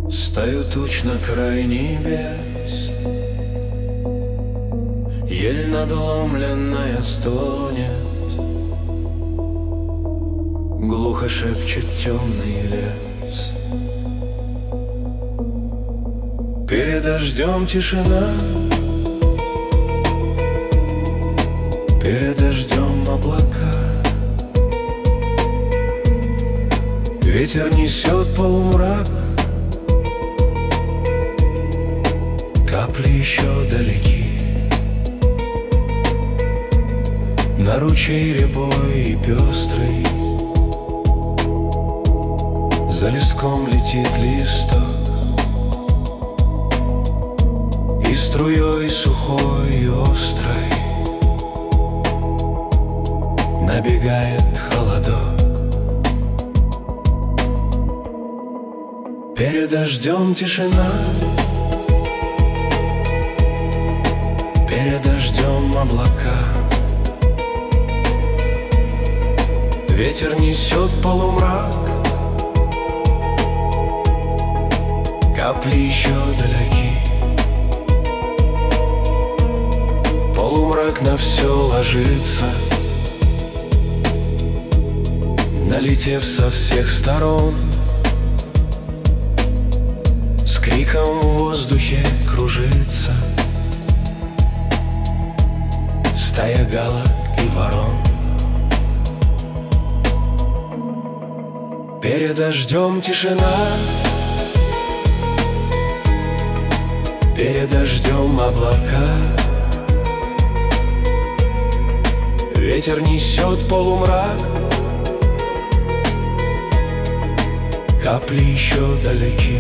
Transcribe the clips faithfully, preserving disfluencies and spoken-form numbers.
Стаю туч на край небес, ель надломленная стонет, глухо шепчет темный лес. Перед дождем тишина, перед дождем облака. Ветер несет полумрак, капли еще далеки. На ручей рябой и пестрый за листком летит листок, и струей сухой и острой набегает холодок. Перед дождем тишина, перед дождем облака. Ветер несет полумрак, капли еще далеки. Полумрак на все ложится, налетев со всех сторон. С криком в воздухе кружится стая галок и ворон. Перед дождем тишина, перед дождем облака. Ветер несет полумрак, капли еще далеки.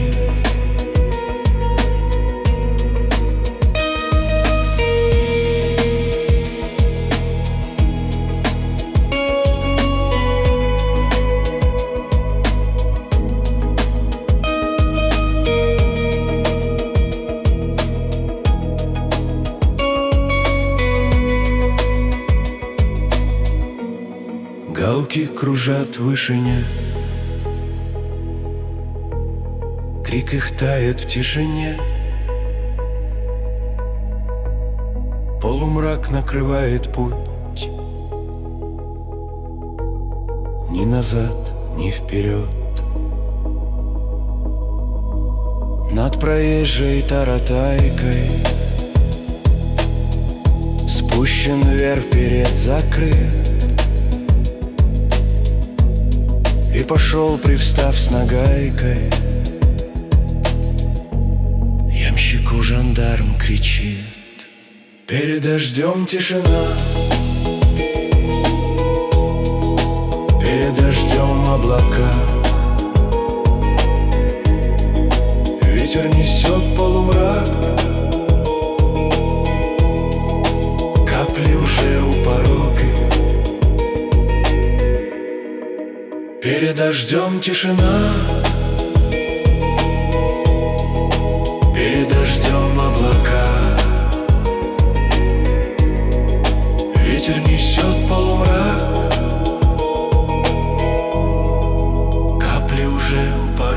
Галки кружат в вышине, крик их тает в тишине. Полумрак накрывает путь, ни назад, ни вперед. Над проезжей таратайкой спущен вверх перед закрыт, и пошел, привстав с нагайкой. Ямщику жандарм кричит: перед дождем тишина, перед дождем облака. Ветер несет полумрак, капли уже у порога. Перед дождем тишина, перед дождем облака. Ветер несет полумрак, капли уже упали.